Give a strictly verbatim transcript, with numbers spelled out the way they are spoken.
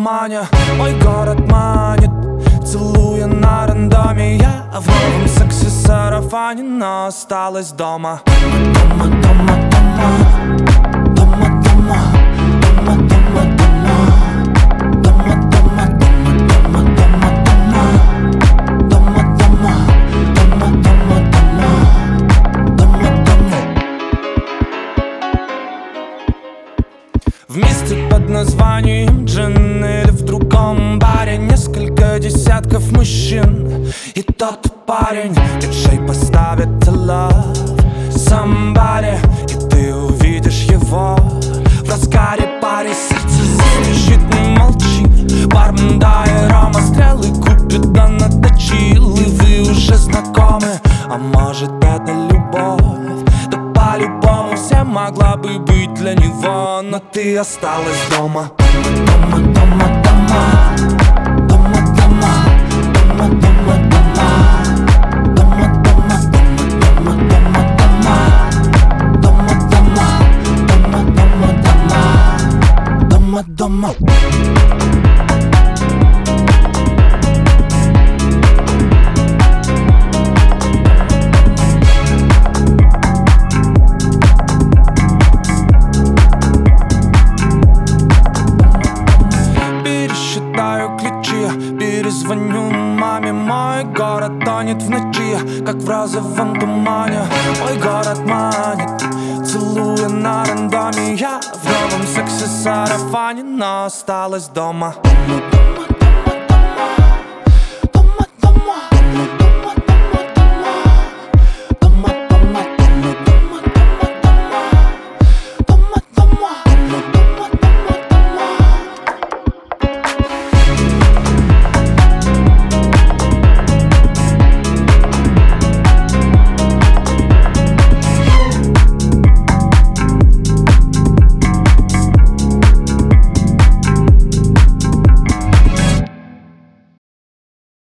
тумане. Мой город манит, целуя на рандоме. Я в новом секси-сарафане, но осталась дома. Дома, дома, дома, дома, дома, дома, дома, дома, дома, дома, дома, дома, дома, дома, дома, дома, дома, дома. Вместе под названием джин или в другом баре несколько десятков мужчин. И тот парень диджей поставит love somebody, и ты увидишь его в разгаре пари. Сердце заспешит, не молчи. Бармен, дай рома, стрелы купит, да наточил. И вы уже знакомы, а может это любовь? Да по-любому все могла бы быть для него, но ты осталась дома. Дома, дома, дома, дома, дома, дома, дома, дома, дома, дома, дома, дома, дома, дома, дома, дома, дома, дома. Перезвоню маме, мой город тонет в ночи, как в розовом тумане. Мой город манит, целуя на рандоме. Я в новом секси-сарафане, но осталась дома.